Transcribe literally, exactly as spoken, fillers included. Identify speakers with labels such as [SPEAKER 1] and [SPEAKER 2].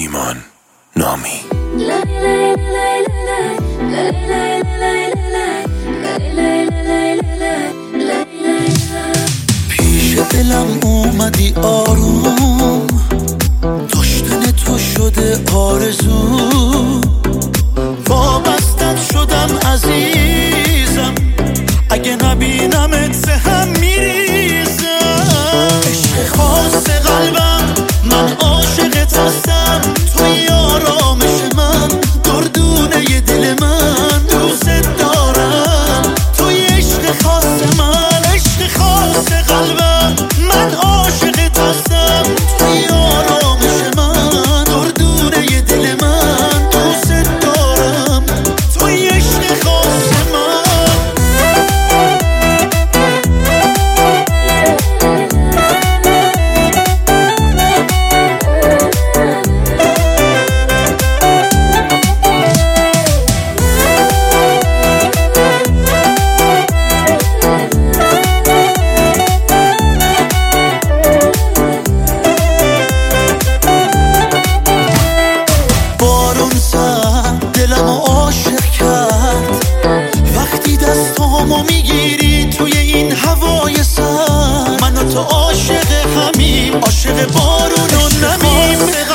[SPEAKER 1] ایمان نامی.
[SPEAKER 2] پیش دلم اومدی آروم، داشتن تو شده آرزو، وابستت شدم عزیزم، اگه نبینمت سهم میریزم. عشق خاص قلبم، من عاشقت هستم، توی آرامش من، دردونه دل من، دوست دارم. توی عشق خاص من، عشق خاص قلبم، من عاشقت هستم، توی آرامش من، دردونه دل من، دوست دارم. توی عشق خاص من. دلمو عاشق کرد وقتی دستامو میگیری توی این هوای سرد. من و تو عاشق همیم، عاشق بارون و نمیم.